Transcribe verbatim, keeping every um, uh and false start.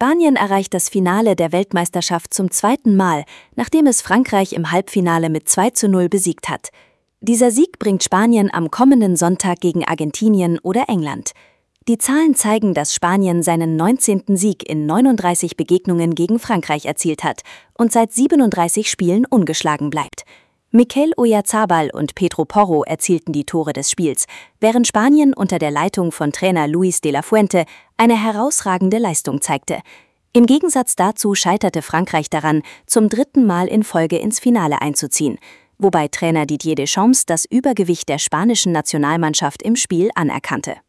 Spanien erreicht das Finale der Weltmeisterschaft zum zweiten Mal, nachdem es Frankreich im Halbfinale mit zwei zu null besiegt hat. Dieser Sieg bringt Spanien am kommenden Sonntag gegen Argentinien oder England. Die Zahlen zeigen, dass Spanien seinen neunzehnten Sieg in neununddreißig Begegnungen gegen Frankreich erzielt hat und seit siebenunddreißig Spielen ungeschlagen bleibt. Mikel Oyarzabal und Pedro Porro erzielten die Tore des Spiels, während Spanien unter der Leitung von Trainer Luis de la Fuente eine herausragende Leistung zeigte. Im Gegensatz dazu scheiterte Frankreich daran, zum dritten Mal in Folge ins Finale einzuziehen, wobei Trainer Didier Deschamps das Übergewicht der spanischen Nationalmannschaft im Spiel anerkannte.